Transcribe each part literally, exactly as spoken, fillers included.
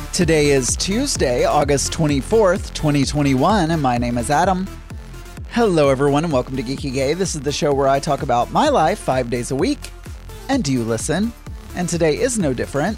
Today is Tuesday, August twenty-fourth, twenty twenty-one, and my name is Adam. Hello everyone and welcome to Geeky Gay. This is the show where I talk about my life five days a week, and you listen, and today is no different.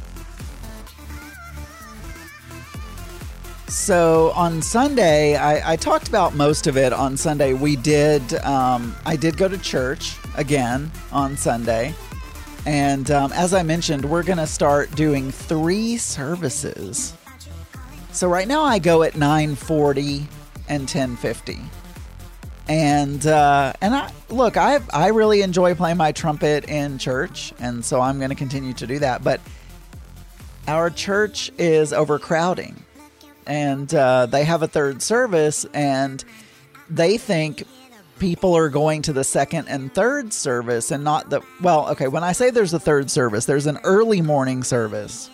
So on Sunday, I, I talked about most of it on Sunday. We did, um, I did go to church again on Sunday. And um, as I mentioned, we're going to start doing three services. So right now I go at nine forty and ten fifty. And uh, and I look, I I really enjoy playing my trumpet in church, and so I'm going to continue to do that. But our church is overcrowding, and uh, they have a third service, and they think people are going to the second and third service and not the, well, okay, when I say there's a third service, there's an early morning service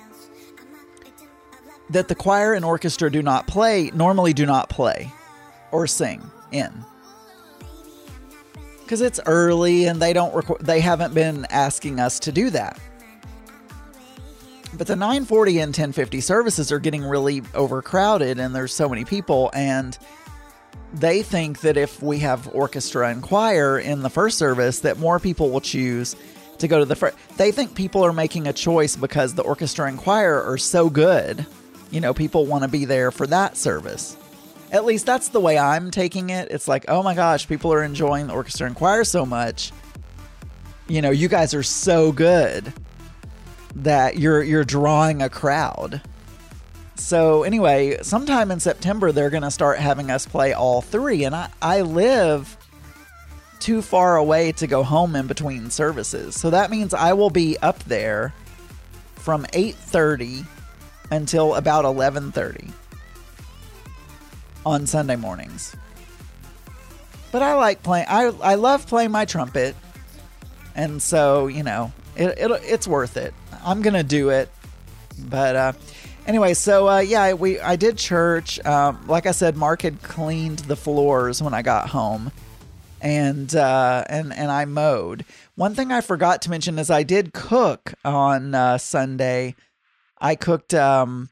that the choir and orchestra do not play, normally do not play or sing in. Because it's early and they don't record, they haven't been asking us to do that. But the nine forty and ten fifty services are getting really overcrowded and there's so many people, and they think that if we have orchestra and choir in the first service, that more people will choose to go to the first. They think people are making a choice because the orchestra and choir are so good. You know, people want to be there for that service. At least that's the way I'm taking it. It's like, oh my gosh, people are enjoying the orchestra and choir so much. You know, you guys are so good that you're you're drawing a crowd. So anyway, sometime in September, they're going to start having us play all three. And I, I live too far away to go home in between services. So that means I will be up there from eight thirty until about eleven thirty on Sunday mornings. But I like playing, I, I love playing my trumpet. And so, you know, it, it it's worth it. I'm going to do it. But, uh, Anyway, so uh, yeah, we I did church. Um, like I said, Mark had cleaned the floors when I got home, and uh, and and I mowed. One thing I forgot to mention is I did cook on uh, Sunday. I cooked um,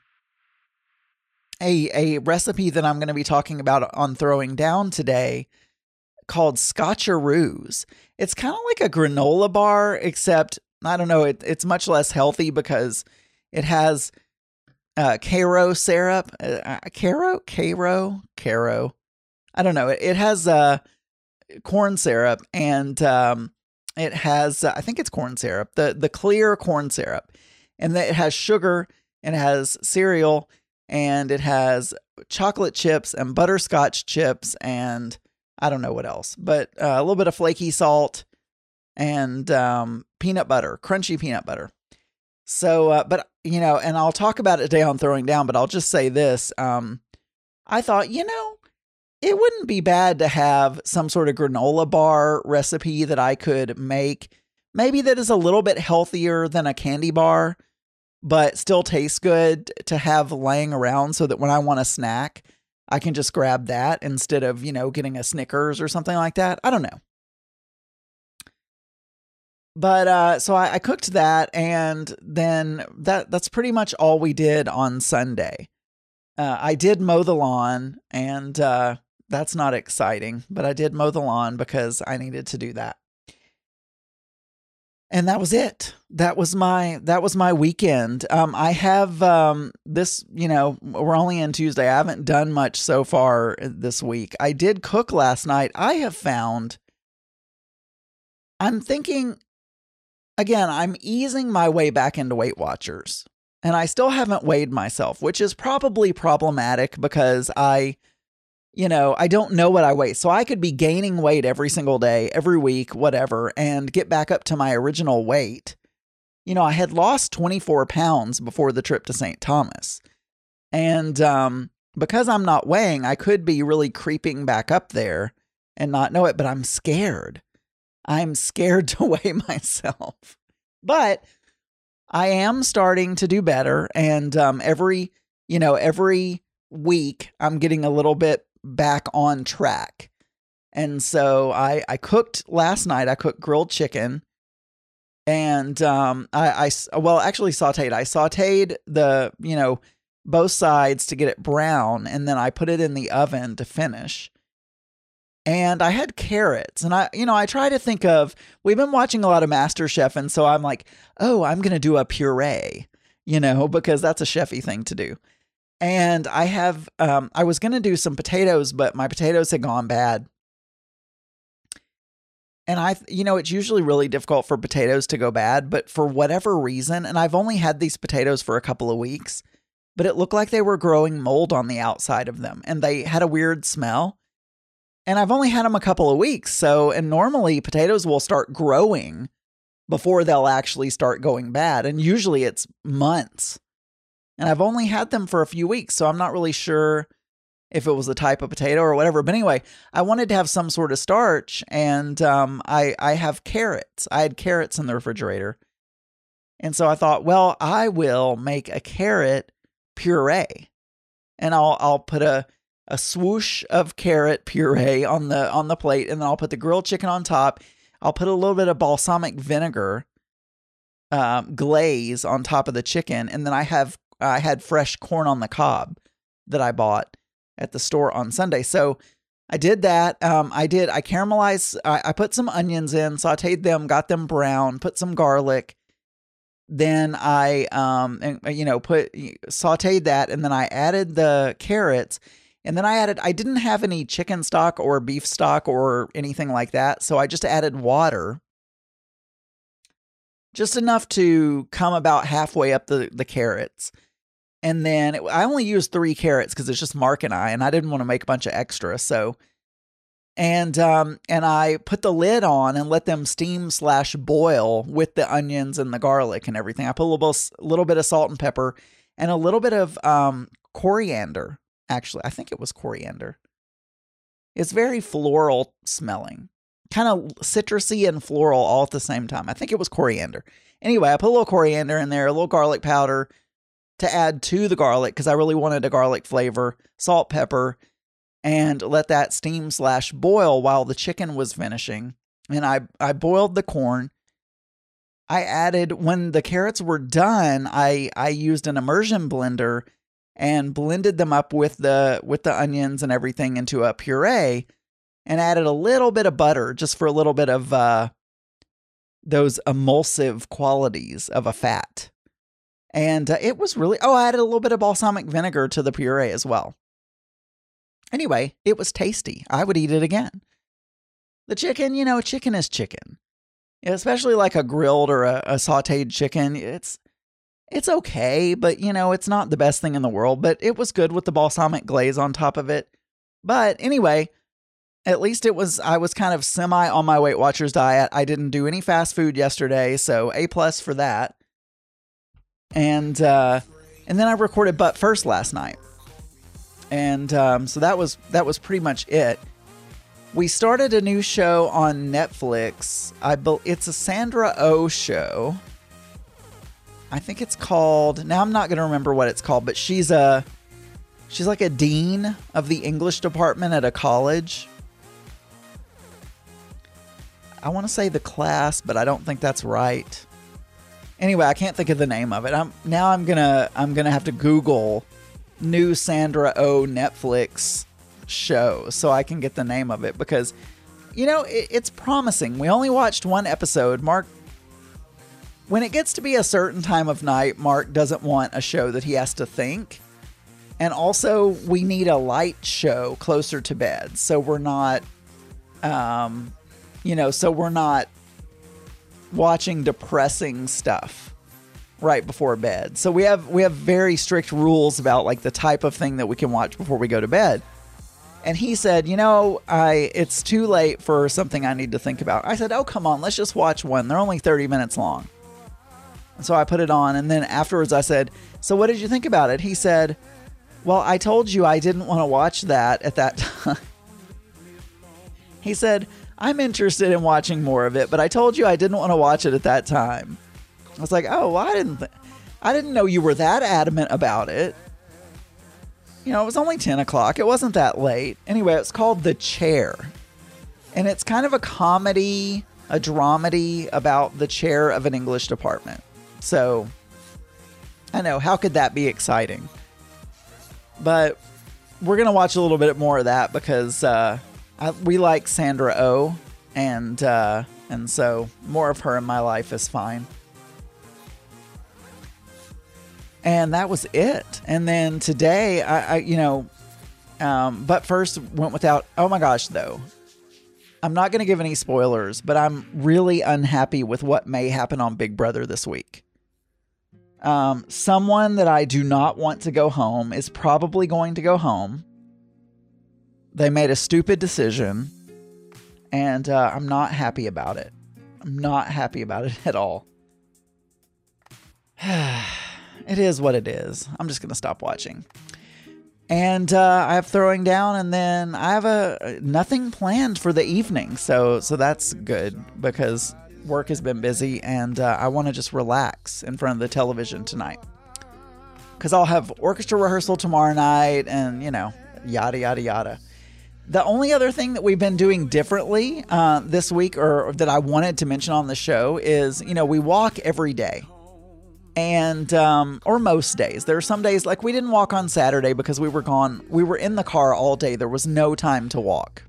a a recipe that I'm going to be talking about on Throwing Down today, called Scotcheroos. It's kind of like a granola bar, except I don't know. It, it's much less healthy because it has Uh, Karo syrup, uh, Karo, Karo, Karo. I don't know. It, it has uh, corn syrup, and um, it has, uh, I think it's corn syrup, the the clear corn syrup, and then it has sugar, and it has cereal, and it has chocolate chips and butterscotch chips, and I don't know what else, but uh, a little bit of flaky salt and um, peanut butter, crunchy peanut butter. So, uh, but, you know, and I'll talk about it today on Throwing Down, but I'll just say this. Um, I thought, you know, it wouldn't be bad to have some sort of granola bar recipe that I could make. Maybe that is a little bit healthier than a candy bar, but still tastes good to have laying around so that when I want a snack, I can just grab that instead of, you know, getting a Snickers or something like that. I don't know. But, uh, so I, I cooked that, and then that, that's pretty much all we did on Sunday. Uh, I did mow the lawn, and, uh, that's not exciting, but I did mow the lawn because I needed to do that. And that was it. That was my, that was my weekend. Um, I have, um, this, you know, we're only in Tuesday. I haven't done much so far this week. I did cook last night. I have found, I'm thinking, Again, I'm easing my way back into Weight Watchers, and I still haven't weighed myself, which is probably problematic because I, you know, I don't know what I weigh. So I could be gaining weight every single day, every week, whatever, and get back up to my original weight. You know, I had lost twenty-four pounds before the trip to Saint Thomas. And um, because I'm not weighing, I could be really creeping back up there and not know it, but I'm scared. I'm scared to weigh myself, but I am starting to do better. And um, every, you know, every week I'm getting a little bit back on track. And so I, I cooked last night. I cooked grilled chicken And um, I, I, well, actually sauteed. I sauteed the, you know, both sides to get it brown, and then I put it in the oven to finish. And I had carrots, and I, you know, I try to think of, we've been watching a lot of MasterChef, and so I'm like, oh, I'm going to do a puree, you know, because that's a chefy thing to do. And I have, um, I was going to do some potatoes, but my potatoes had gone bad. And I, you know, it's usually really difficult for potatoes to go bad, but for whatever reason, and I've only had these potatoes for a couple of weeks, but it looked like they were growing mold on the outside of them, and they had a weird smell. And I've only had them a couple of weeks. So, and normally potatoes will start growing before they'll actually start going bad. And usually it's months. And I've only had them for a few weeks. So I'm not really sure if it was the type of potato or whatever. But anyway, I wanted to have some sort of starch, and um, I, I have carrots. I had carrots in the refrigerator. And so I thought, well, I will make a carrot puree, and I'll, I'll put a, a swoosh of carrot puree on the, on the plate. And then I'll put the grilled chicken on top. I'll put a little bit of balsamic vinegar um, glaze on top of the chicken. And then I have, I had fresh corn on the cob that I bought at the store on Sunday. So I did that. Um, I did, I caramelized, I, I put some onions in, sauteed them, got them brown, put some garlic. Then I, um, and, you know, put, sauteed that. And then I added the carrots, and then I added, I didn't have any chicken stock or beef stock or anything like that. So I just added water, just enough to come about halfway up the, the carrots. And then it, I only used three carrots because it's just Mark and I, and I didn't want to make a bunch of extra. So, and, um, and I put the lid on and let them steam slash boil with the onions and the garlic and everything. I put a little, a little bit of salt and pepper and a little bit of, um, coriander. Actually, I think it was coriander. It's very floral smelling, kind of citrusy and floral all at the same time. I think it was coriander. Anyway, I put a little coriander in there, a little garlic powder to add to the garlic because I really wanted a garlic flavor, salt, pepper, and let that steam slash boil while the chicken was finishing. And I, I boiled the corn. I added, when the carrots were done, I, I used an immersion blender and blended them up with the with the onions and everything into a puree, and added a little bit of butter just for a little bit of uh, those emulsive qualities of a fat. And uh, it was really, oh, I added a little bit of balsamic vinegar to the puree as well. Anyway, it was tasty. I would eat it again. The chicken, you know, chicken is chicken. Especially like a grilled or a, a sauteed chicken. It's It's okay, but, you know, it's not the best thing in the world, but it was good with the balsamic glaze on top of it. But anyway, at least it was, I was kind of semi on my Weight Watchers diet. I didn't do any fast food yesterday, so A plus for that. And, uh, and then I recorded But First last night. And, um, so that was, that was pretty much it. We started a new show on Netflix. I be, it's a Sandra Oh show. I think it's called, now I'm not going to remember what it's called, but she's a, she's like a dean of the English department at a college. I want to say The Class, but I don't think that's right. Anyway, I can't think of the name of it. I'm now I'm going to, I'm going to have to Google new Sandra Oh Netflix show so I can get the name of it, because, you know, it, it's promising. We only watched one episode. Mark, when it gets to be a certain time of night, Mark doesn't want a show that he has to think. And also, we need a light show closer to bed. So we're not, um, you know, so we're not watching depressing stuff right before bed. So we have, we have very strict rules about like the type of thing that we can watch before we go to bed. And he said, you know, I, it's too late for something I need to think about. I said, oh, come on, let's just watch one. They're only thirty minutes long. So I put it on, and then afterwards I said, so what did you think about it? He said, well, I told you I didn't want to watch that at that time. He said, I'm interested in watching more of it, but I told you I didn't want to watch it at that time. I was like, oh, well, I didn't, th- I didn't know you were that adamant about it. You know, it was only ten o'clock. It wasn't that late. Anyway, it's called The Chair. And it's kind of a comedy. a dramedy about the chair of an English department. So, I know, how could that be exciting? But we're going to watch a little bit more of that because uh, I, we like Sandra Oh, and uh, and so more of her in my life is fine. And that was it. And then today, I, I you know, um, but first went without, oh my gosh, though. I'm not going to give any spoilers, but I'm really unhappy with what may happen on Big Brother this week. Um, someone that I do not want to go home is probably going to go home. They made a stupid decision, and uh, I'm not happy about it. I'm not happy about it at all. It is what it is. I'm just going to stop watching. And uh, I have throwing down, and then I have a nothing planned for the evening. So so that's good because work has been busy, and uh, I want to just relax in front of the television tonight. Because I'll have orchestra rehearsal tomorrow night, and, you know, yada, yada, yada. The only other thing that we've been doing differently uh, this week, or, or that I wanted to mention on the show, is, you know, we walk every day. And, um, or most days. There are some days, like we didn't walk on Saturday because we were gone. We were in the car all day. There was no time to walk.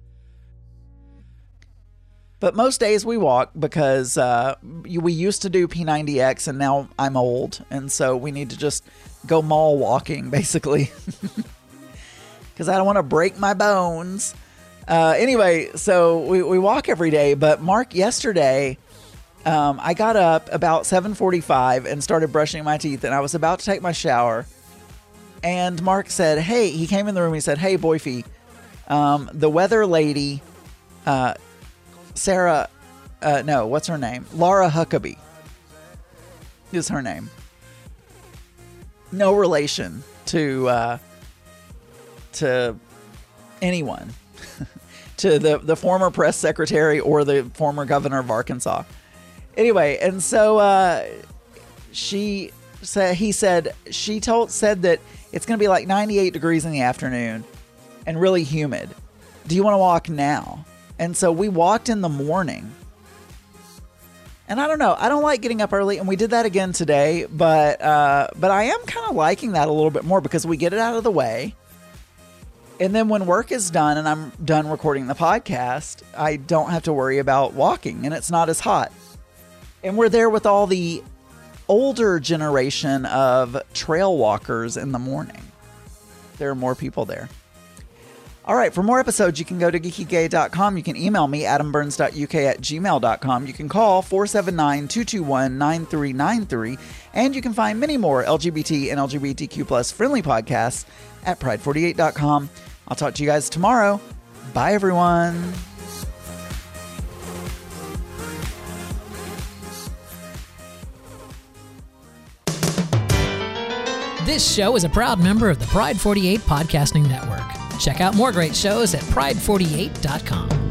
But most days we walk because uh, we used to do P ninety X, and now I'm old. And so we need to just go mall walking, basically. Because I don't want to break my bones. Uh, anyway, so we, we walk every day. But Mark, yesterday... Um, I got up about seven forty-five and started brushing my teeth, and I was about to take my shower, and Mark said, hey, he came in the room and he said, hey, Boyfie, um, the weather lady, uh, Sarah, uh, no, what's her name? Laura Huckabee is her name. No relation to, uh, to anyone, to the, the former press secretary or the former governor of Arkansas. Anyway, and so uh, she said, he said, she told, said that it's going to be like ninety-eight degrees in the afternoon and really humid. Do you want to walk now? And so we walked in the morning. And I don't know, I don't like getting up early, and we did that again today, but uh, but I am kind of liking that a little bit more because we get it out of the way. And then when work is done and I'm done recording the podcast, I don't have to worry about walking, and it's not as hot. And we're there with all the older generation of trail walkers in the morning. There are more people there. All right, for more episodes, you can go to geeky gay dot com. You can email me, adam burns dot u k at gmail dot com. You can call four seven nine, two two one, nine three nine three. And you can find many more L G B T and L G B T Q plus friendly podcasts at pride forty-eight dot com. I'll talk to you guys tomorrow. Bye, everyone. This show is a proud member of the Pride forty-eight Podcasting Network. Check out more great shows at pride forty-eight dot com.